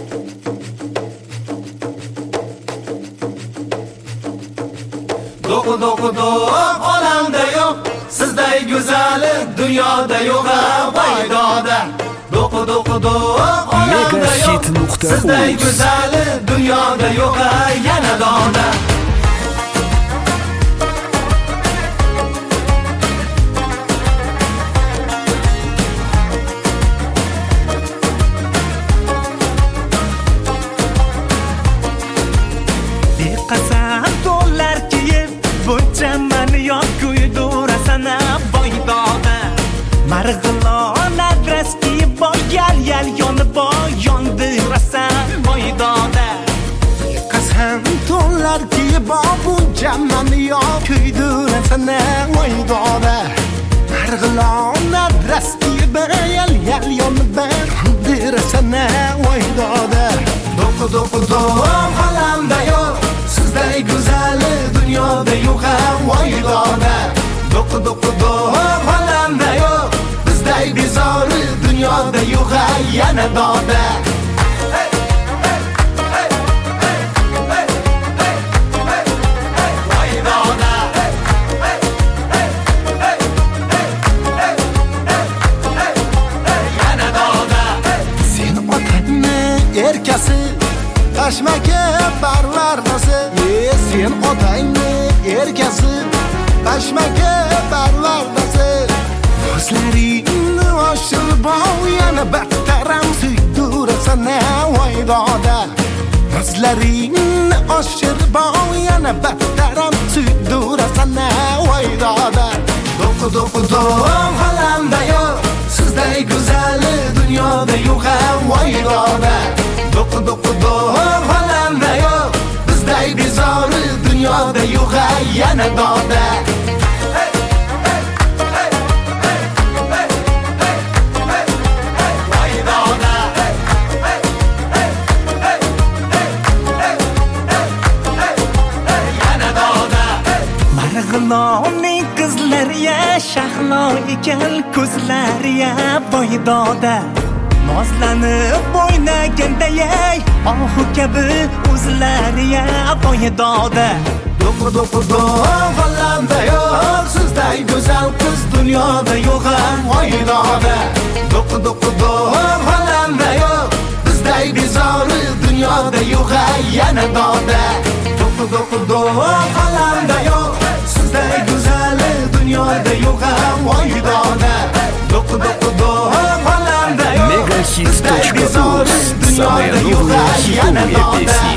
Do'q olamda yo'q, sizday go'zali dunyoda yo'q baydoda. Do'q olamda yo'q, sizday go'zali dunyoda yo'q yana doda. Qasam dollar kiyib buncha mani yo'q kuydirasana boydoda. Marg'ilon adres kiyib boyal yal yonib boy yondirasan boydoda. Qasam dollar kiyib buncha mani yo'q kuydirasana boydoda. Marg'ilon adres kiyib yal yal yonib boy yondirasana boydoda. Do'q olamda yo'q, sizday go'zali dunyoda yo'q voydoda. Do'q olamda yo'q, bizday bezori dunyoda yo'q yana doda. Sen otangni erkasi Tashmaka barvardasi, sen otangni erkasi, tashmaka barvardasi. Ko'zlaringni oshirib yana battaram suytirasan voydoda. Ko'zlaringni oshirib yana battaram suytirasan voydoda. Do'q olamda yo'q, sizday go'zali dunyoda yo'q voydoda. Do'q olamda yo'q, bizday bezori dunyoda yo'q yana doda. Marg'ilonning qizlariga shahlo ekan ko'zlariga boydoda. Nozlanib o'ynagandayay ohu kabi o'zlariga boydoda. Do'q olamda yo'q, sizday go'zal qiz dunyoda yo'q voydoda. Do'q olamda yo'q, bizday bezori dunyoda yo'q yana doda. Do'q olamda yo'q, sizday go'zali dunyoda yo'q voydoda. Do'q olamda yo'q, Megahit.uz. Самые новые хитовые песни.